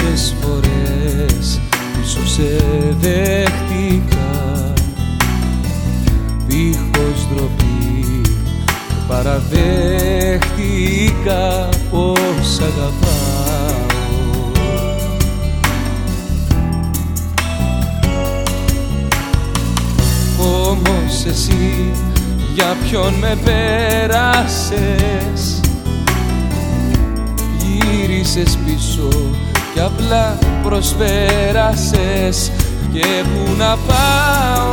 Τόσες φορές πίσω σε δέχτηκα, δίχως ντροπή παραδέχτηκα πως αγαπάω. Όμως εσύ για ποιον με πέρασες, γύρισες πίσω κι απλά προσπέρασες. Και πού να πάω,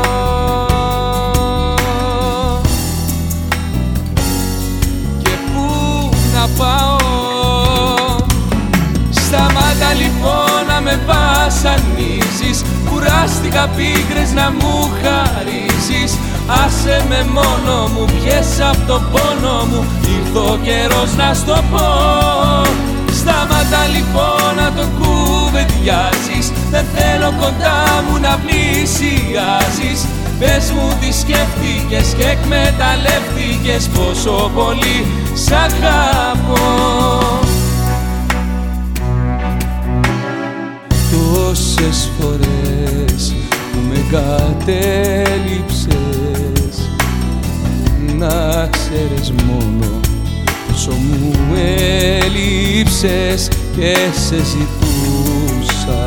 και πού να πάω. Σταμάτα λοιπόν να με βασανίζεις, κουράστηκα πίκρες να μου χαρίζεις. Άσε με μόνο μου, βγες απ' το πόνο μου, ήρθε ο καιρός να στο πω. Σταμάτα λοιπόν να το κουβεντιάζεις, δεν θέλω κοντά μου να πλησιάζεις. Πες μου τι σκέφτηκες και εκμεταλλεύτηκες, πόσο πολύ σ' αγαπώ. Τόσες φορές που με εγκατέλειψες, να ξέρεις μόνο πόσο μου έλειψες και σε ζητούσα.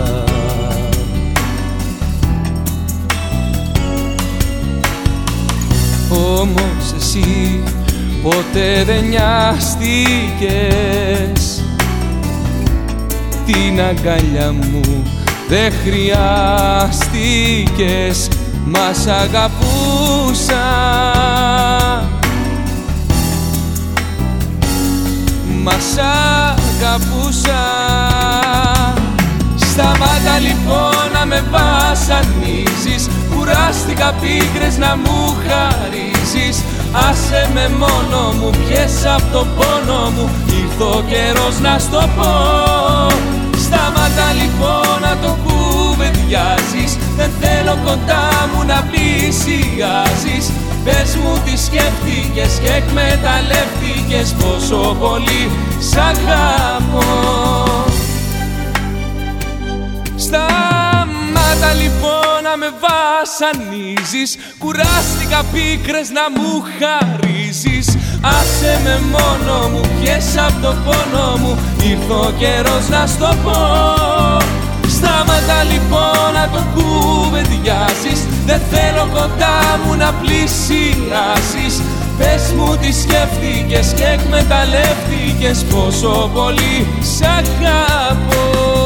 Όμως εσύ ποτέ δεν νοιάστηκες, την αγκαλιά μου δεν χρειάστηκες, μα σ' αγαπούσα. Μα σ' αγαπούσα. Σταμάτα λοιπόν να με βασανίζεις, κουράστηκα πίκρες να μου χαρίζεις. Άσε με μόνο μου, βγες απ' το πόνο μου, ήρθε ο καιρός να στο πω. Σταμάτα λοιπόν να το κουβεντιάζεις, δεν θέλω κοντά μου να πλησιάζεις. Πες μου τι σκέφτηκες και εκμεταλλεύτηκες, πόσο πολύ σ' αγαπώ. Σταμάτα λοιπόν να με βασανίζεις, κουράστηκα πίκρες να μου χαρίζεις. Άσε με μόνο μου, βγες απ' το πόνο μου, ήρθε ο καιρός να στο πω. Σταμάτα λοιπόν να το κουβεντιάζεις, δεν θέλω κοντά μου να πλησιάσεις. Πες μου τι σκέφτηκες και εκμεταλλεύτηκες, πόσο πολύ σ' αγαπώ.